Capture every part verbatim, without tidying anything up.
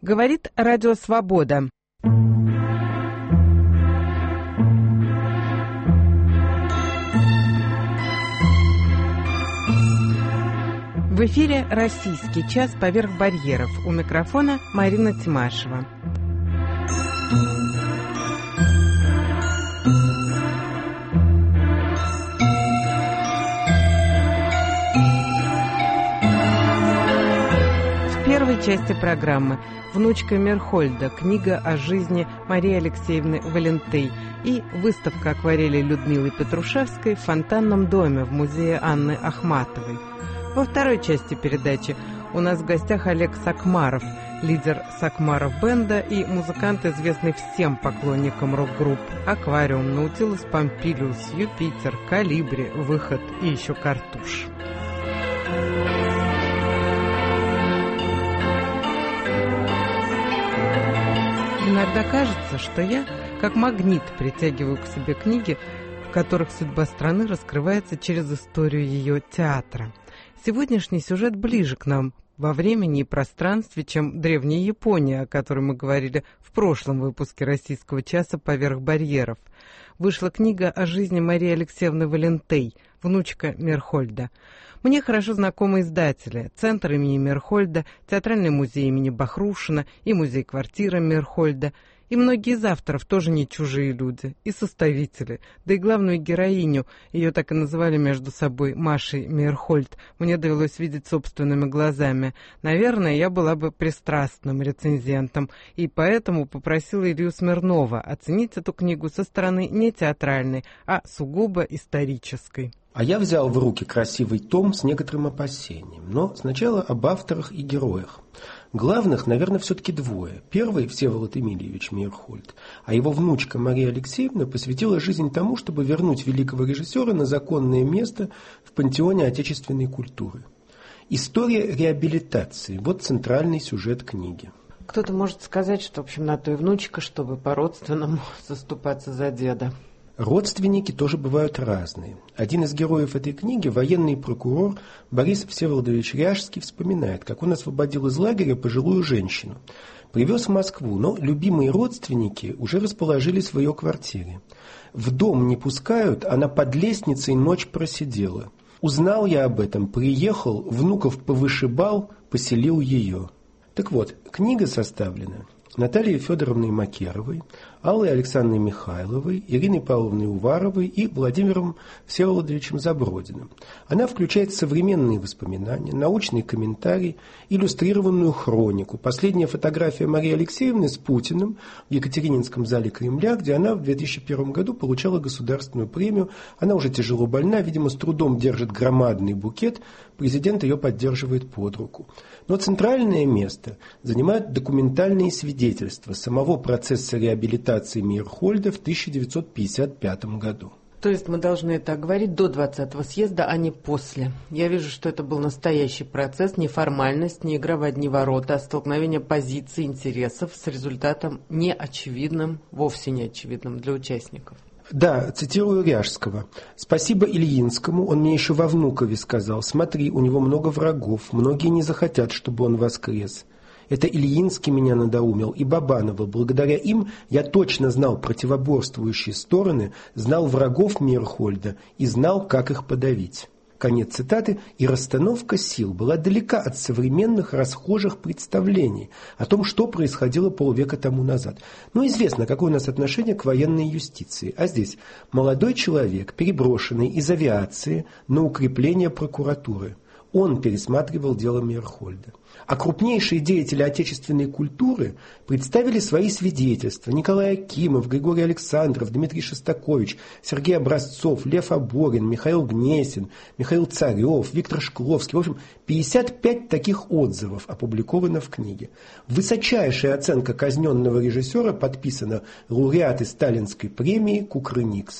Говорит Радио Свобода. В эфире «Российский час. Поверх барьеров». У микрофона Марина Тимашева. В первой части программы «Внучка Мерхольда. Книга о жизни Марии Алексеевны Валентей» и выставка акварели Людмилы Петрушевской в Фонтанном доме в музее Анны Ахматовой. Во второй части передачи у нас в гостях Олег Сакмаров, лидер Сакмаров-бенда и музыкант, известный всем поклонникам рок-групп «Аквариум», «Наутилус Помпилиус», «Юпитер», «Калибри», «Выход» и еще «Картуш». Иногда кажется, что я, как магнит, притягиваю к себе книги, в которых судьба страны раскрывается через историю ее театра. Сегодняшний сюжет ближе к нам во времени и пространстве, чем древняя Япония, о которой мы говорили в прошлом выпуске «Российского часа. Поверх барьеров». Вышла книга о жизни Марии Алексеевны Валентей, внучка Мерхольда. Мне хорошо знакомы издатели: Центр имени Мерхольда, Театральный музей имени Бахрушина и музей-квартира Мерхольда. И многие из авторов тоже не чужие люди, и составители. Да и главную героиню, ее так и называли между собой Машей Мерхольд, мне довелось видеть собственными глазами. Наверное, я была бы пристрастным рецензентом, и поэтому попросила Илью Смирнова оценить эту книгу со стороны не театральной, а сугубо исторической. А я взял в руки красивый том с некоторым опасением. Но сначала об авторах и героях. Главных, наверное, все-таки двое. Первый – Всеволод Эмильевич Мейерхольд, а его внучка Мария Алексеевна посвятила жизнь тому, чтобы вернуть великого режиссера на законное место в пантеоне отечественной культуры. История реабилитации – вот центральный сюжет книги. Кто-то может сказать, что, в общем, на то и внучка, чтобы по-родственному заступаться за деда. Родственники тоже бывают разные. Один из героев этой книги, военный прокурор Борис Всеволодович Ряжский, вспоминает, как он освободил из лагеря пожилую женщину. Привез в Москву, но любимые родственники уже расположились в ее квартире. В дом не пускают, она под лестницей ночь просидела. Узнал я об этом, приехал, внуков повышибал, поселил ее. Так вот, книга составлена Натальей Федоровной Макеровой, Аллой Александровной Михайловой, Ириной Павловной Уваровой и Владимиром Всеволодовичем Забродиным. Она включает современные воспоминания, научный комментарий, иллюстрированную хронику. Последняя фотография Марии Алексеевны с Путиным в Екатерининском зале Кремля, где она в две тысячи первом году получала государственную премию. Она уже тяжело больна, видимо, с трудом держит громадный букет. Президент ее поддерживает под руку. Но центральное место занимают документальные свидетельства самого процесса реабилитации Мейерхольда в тысяча девятьсот пятьдесят пятом году. То есть мы должны так говорить до двадцатого съезда, а не после. Я вижу, что это был настоящий процесс, не формальность, не игра в одни ворота, а столкновение позиций, интересов с результатом неочевидным, вовсе не очевидным для участников. Да, цитирую Ряжского. «Спасибо Ильинскому, он мне еще во Внукове сказал, смотри, у него много врагов, многие не захотят, чтобы он воскрес. Это Ильинский меня надоумил и Бабанова. Благодаря им я точно знал противоборствующие стороны, знал врагов Мейерхольда и знал, как их подавить». Конец цитаты. И расстановка сил была далека от современных расхожих представлений о том, что происходило полвека тому назад. Но известно, какое у нас отношение к военной юстиции. А здесь молодой человек, переброшенный из авиации на укрепление прокуратуры. Он пересматривал дело Мейерхольда. А крупнейшие деятели отечественной культуры представили свои свидетельства. Николай Акимов, Григорий Александров, Дмитрий Шостакович, Сергей Образцов, Лев Аборин, Михаил Гнесин, Михаил Царев, Виктор Шкловский. В общем, пятьдесят пять таких отзывов опубликовано в книге. Высочайшая оценка казненного режиссера подписана лауреаты Сталинской премии Кукрыниксы.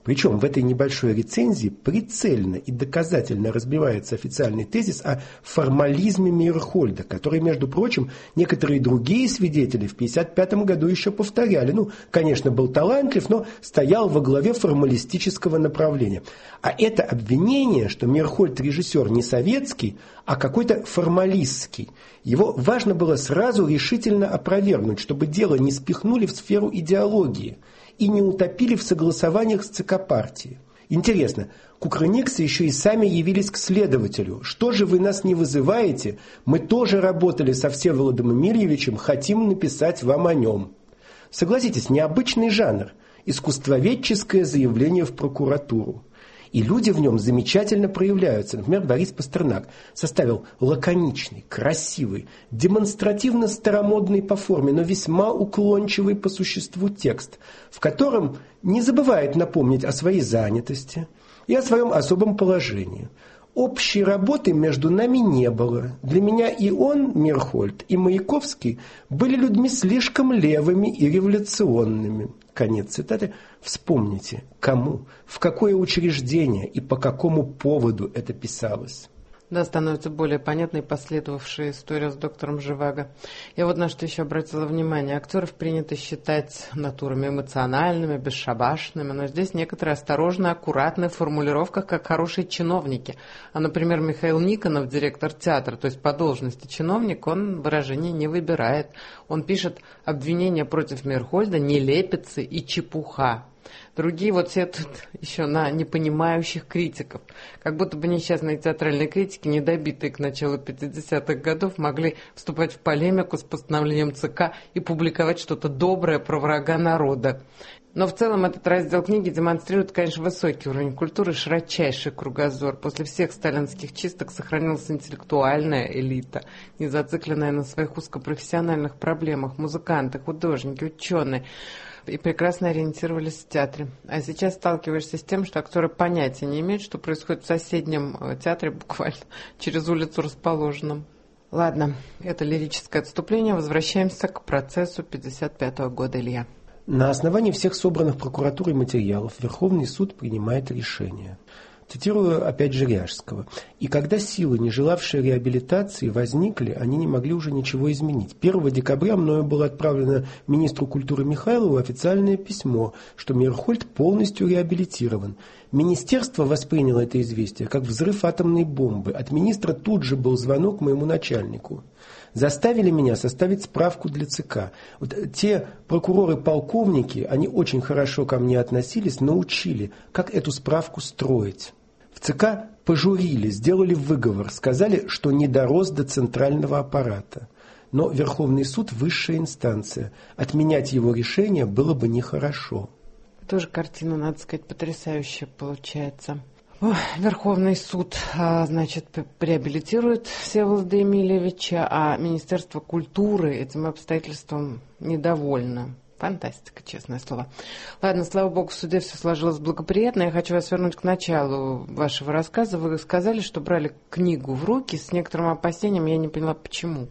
Причем в этой небольшой рецензии прицельно и доказательно разбивается официальный тезис о формализме Мейерхольда, который, между прочим, некоторые другие свидетели в пятьдесят пятом году еще повторяли. Ну, конечно, был талантлив, но стоял во главе формалистического направления. А это обвинение, что Мейерхольд режиссер не советский, а какой-то формалистский, его важно было сразу решительно опровергнуть, чтобы дело не спихнули в сферу идеологии и не утопили в согласованиях с ЦК партии. Интересно, кукрыниксы еще и сами явились к следователю. Что же вы нас не вызываете? Мы тоже работали со Всеволодом Эмильевичем, хотим написать вам о нем. Согласитесь, необычный жанр. Искусствоведческое заявление в прокуратуру. И люди в нем замечательно проявляются. Например, Борис Пастернак составил лаконичный, красивый, демонстративно старомодный по форме, но весьма уклончивый по существу текст, в котором не забывает напомнить о своей занятости и о своем особом положении. Общей работы между нами не было. Для меня и он, Мейерхольд, и Маяковский были людьми слишком левыми и революционными. Конец цитаты. Вспомните, кому, в какое учреждение и по какому поводу это писалось. Да, становится более понятной последовавшая история с доктором Живаго. Я вот на что еще обратила внимание. Актеров принято считать натурами эмоциональными, бесшабашными, но здесь некоторые осторожно, аккуратны в формулировках, как хорошие чиновники. А, например, Михаил Никонов, директор театра, то есть по должности чиновник, он выражение не выбирает. Он пишет обвинения против Мейерхольда, нелепицы и чепуха. Другие вот все тут еще на непонимающих критиков. Как будто бы несчастные театральные критики, недобитые к началу пятидесятых годов, могли вступать в полемику с постановлением ЦК и публиковать что-то доброе про врага народа. Но в целом этот раздел книги демонстрирует, конечно, высокий уровень культуры, широчайший кругозор. После всех сталинских чисток сохранилась интеллектуальная элита, не зацикленная на своих узкопрофессиональных проблемах, музыканты, художники, ученые. И прекрасно ориентировались в театре. А сейчас сталкиваешься с тем, что актеры понятия не имеют, что происходит в соседнем театре, буквально через улицу расположенном. Ладно, это лирическое отступление. Возвращаемся к процессу пятьдесят пятого года, Илья. На основании всех собранных прокуратурой материалов Верховный суд принимает решение. Цитирую опять же Ряжского. «И когда силы, не желавшие реабилитации, возникли, они не могли уже ничего изменить. первого декабря мною было отправлено министру культуры Михайлову официальное письмо, что Мейерхольд полностью реабилитирован. Министерство восприняло это известие как взрыв атомной бомбы. От министра тут же был звонок моему начальнику. Заставили меня составить справку для ЦК. Вот те прокуроры-полковники, они очень хорошо ко мне относились, научили, как эту справку строить. В ЦК пожурили, сделали выговор, сказали, что не дорос до центрального аппарата. Но Верховный суд – высшая инстанция. Отменять его решение было бы нехорошо». Тоже картина, надо сказать, потрясающая получается. Ой, Верховный суд, значит, реабилитирует Всеволода Эмильевича, а Министерство культуры этим обстоятельством недовольно. Фантастика, честное слово. Ладно, слава богу, в суде все сложилось благоприятно. Я хочу вас вернуть к началу вашего рассказа. Вы сказали, что брали книгу в руки с некоторым опасением. Я не поняла, почему.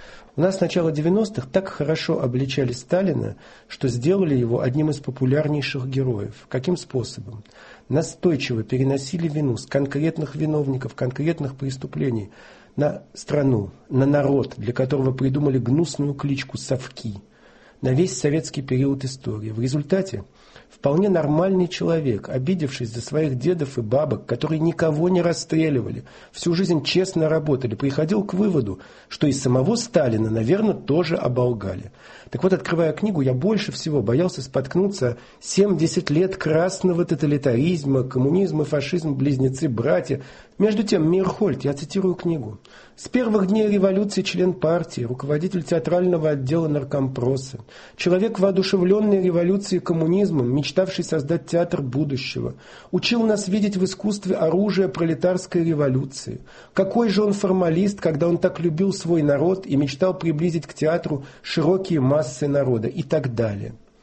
У нас с начала девяностых так хорошо обличали Сталина, что сделали его одним из популярнейших героев. Каким способом? Настойчиво переносили вину с конкретных виновников, конкретных преступлений на страну, на народ, для которого придумали гнусную кличку «совки», на весь советский период истории. В результате вполне нормальный человек, обидевшись за своих дедов и бабок, которые никого не расстреливали, всю жизнь честно работали, приходил к выводу, что и самого Сталина, наверное, тоже оболгали. Так вот, открывая книгу, я больше всего боялся споткнуться семьдесят лет красного тоталитаризма, коммунизм и фашизм, близнецы-братья. Между тем, Мейерхольд, я цитирую книгу, с первых дней революции член партии, руководитель театрального отдела наркомпроса, человек, воодушевленный революцией и коммунизмом, мечтавший создать театр будущего, учил нас видеть в искусстве оружие пролетарской революции. Какой же он формалист, когда он так любил свой народ и мечтал приблизить к театру широкие массы народа и так далее.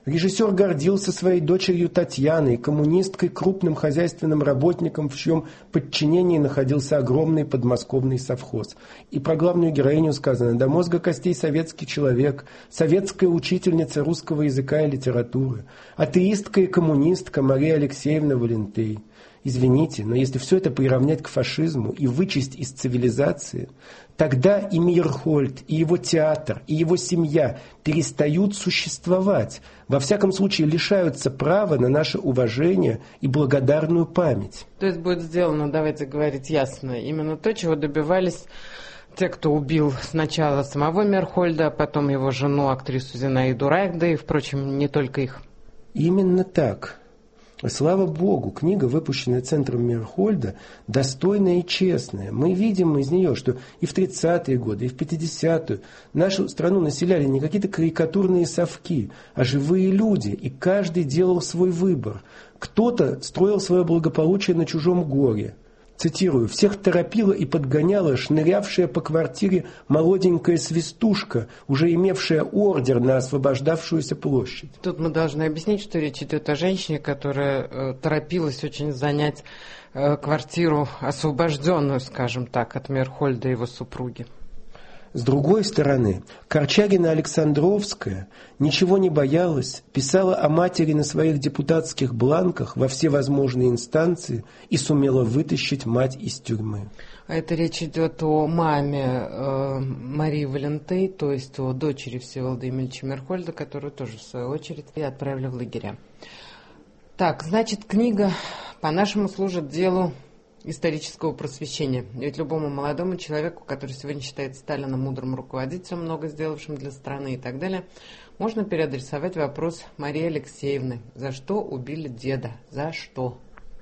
Режиссер гордился своей дочерью Татьяной, коммунисткой, крупным хозяйственным работником, в чьем подчинении находился огромный подмосковный совхоз. И про главную героиню сказано: до мозга костей советский человек, советская учительница русского языка и литературы, атеистка и коммунистка Мария Алексеевна Валентей. Извините, но если все это приравнять к фашизму и вычесть из цивилизации, тогда и Мейерхольд, и его театр, и его семья перестают существовать, во всяком случае лишаются права на наше уважение и благодарную память. То есть будет сделано, давайте говорить ясно, именно то, чего добивались те, кто убил сначала самого Мейерхольда, а потом его жену, актрису Зинаиду Райх, да и, впрочем, не только их. Именно так. Слава Богу, книга, выпущенная Центром Мейерхольда, достойная и честная. Мы видим из нее, что и в тридцатые годы, и в пятидесятые нашу страну населяли не какие-то карикатурные совки, а живые люди, и каждый делал свой выбор. Кто-то строил свое благополучие на чужом горе. Цитирую: «Всех торопила и подгоняла шнырявшая по квартире молоденькая свистушка, уже имевшая ордер на освобождавшуюся площадь». Тут мы должны объяснить, что речь идет о женщине, которая э, торопилась очень занять э, квартиру, освобожденную, скажем так, от Мейерхольда и его супруги. С другой стороны, Корчагина Александровская ничего не боялась, писала о матери на своих депутатских бланках во все возможные инстанции и сумела вытащить мать из тюрьмы. А это речь идет о маме э, Марии Валентей, то есть о дочери Всеволода Емельча Мейерхольда, которую тоже, в свою очередь, и отправили в лагеря. Так, значит, книга по-нашему служит делу исторического просвещения. Ведь любому молодому человеку, который сегодня считает Сталина мудрым руководителем, много сделавшим для страны и так далее, можно переадресовать вопрос Марии Алексеевны: за что убили деда? За что?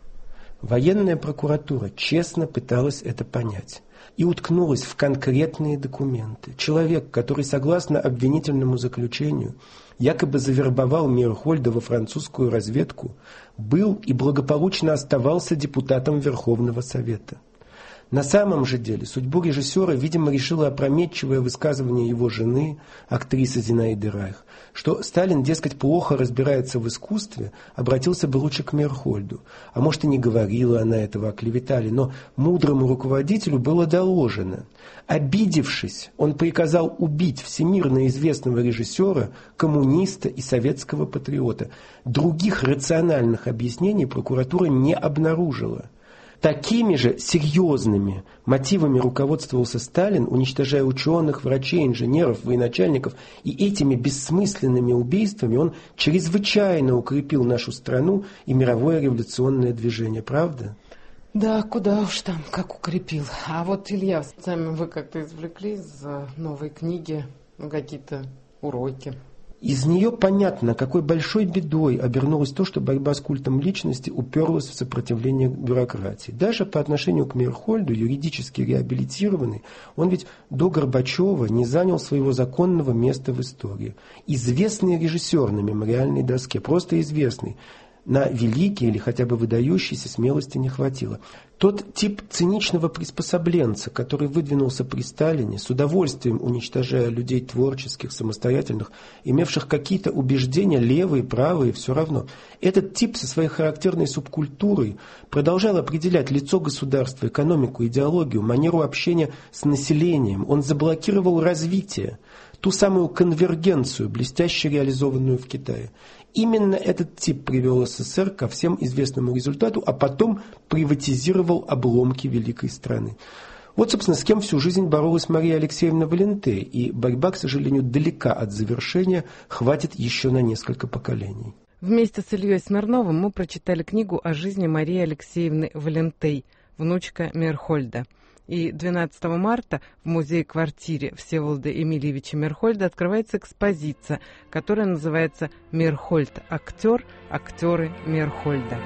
Военная прокуратура честно пыталась это понять и уткнулась в конкретные документы. Человек, который, согласно обвинительному заключению, якобы завербовал Мейерхольда во французскую разведку, был и благополучно оставался депутатом Верховного Совета. На самом же деле судьбу режиссера, видимо, решило опрометчивое высказывание его жены, актрисы Зинаиды Райх, что Сталин, дескать, плохо разбирается в искусстве, обратился бы лучше к Мейерхольду. А может, и не говорила она этого, оклеветали, но мудрому руководителю было доложено. Обидевшись, он приказал убить всемирно известного режиссера, коммуниста и советского патриота. Других рациональных объяснений прокуратура не обнаружила. Такими же серьезными мотивами руководствовался Сталин, уничтожая ученых, врачей, инженеров, военачальников, и этими бессмысленными убийствами он чрезвычайно укрепил нашу страну и мировое революционное движение, правда? Да, куда уж там, как укрепил. А вот, Илья, сами вы как-то извлекли из новой книги ну, какие-то уроки? Из нее понятно, какой большой бедой обернулось то, что борьба с культом личности уперлась в сопротивление бюрократии. Даже по отношению к Мейерхольду, юридически реабилитированный, он ведь до Горбачева не занял своего законного места в истории. Известный режиссер на мемориальной доске, просто известный. На великие или хотя бы выдающейся смелости не хватило. Тот тип циничного приспособленца, который выдвинулся при Сталине, с удовольствием уничтожая людей творческих, самостоятельных, имевших какие-то убеждения, левые, правые, все равно. Этот тип со своей характерной субкультурой продолжал определять лицо государства, экономику, идеологию, манеру общения с населением. Он заблокировал развитие, ту самую конвергенцию, блестяще реализованную в Китае. Именно этот тип привел СССР ко всем известному результату, а потом приватизировал обломки великой страны. Вот, собственно, с кем всю жизнь боролась Мария Алексеевна Валентей, и борьба, к сожалению, далека от завершения, хватит еще на несколько поколений. Вместе с Ильей Смирновым мы прочитали книгу о жизни Марии Алексеевны Валентей, внучка Мейерхольда. И двенадцатого марта в музее-квартире Всеволода Емельевича Мейерхольда открывается экспозиция, которая называется «Мейерхольд. Актер. Актеры Мейерхольда».